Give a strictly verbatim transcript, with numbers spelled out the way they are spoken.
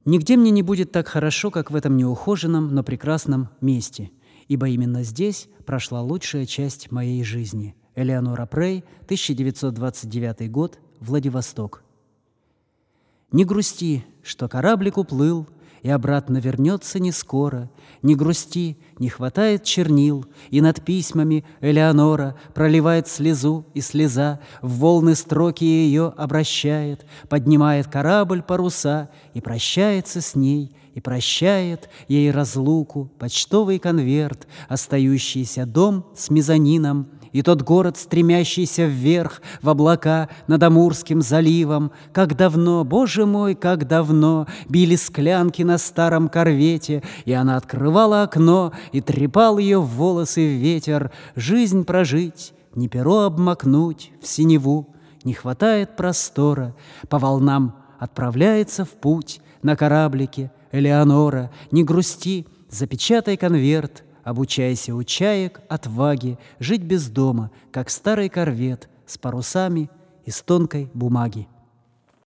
Нигде мне не будет так хорошо, как в этом неухоженном, но прекрасном месте, ибо именно здесь прошла лучшая часть моей жизни. Элеонора Прей, тысяча девятьсот двадцать девятый год, Владивосток. Не грусти, что кораблик уплыл и обратно вернется не скоро. Не грусти, не хватает чернил, и над письмами Элеонора проливает слезу, и слеза в волны строки ее обращает, поднимает корабль паруса и прощается с ней, и прощает ей разлуку, почтовый конверт, остающийся дом с мезонином, и тот город, стремящийся вверх, в облака над Амурским заливом. Как давно, Боже мой, как давно били склянки на старом корвете, и она открывала окно, и трепал ее в волосы ветер. Жизнь прожить, не перо обмакнуть в синеву, не хватает простора. По волнам отправляется в путь на кораблике Элеонора. Не грусти, запечатай конверт, обучайся у чаек отваге жить без дома, как старый корвет с парусами из тонкой бумаги.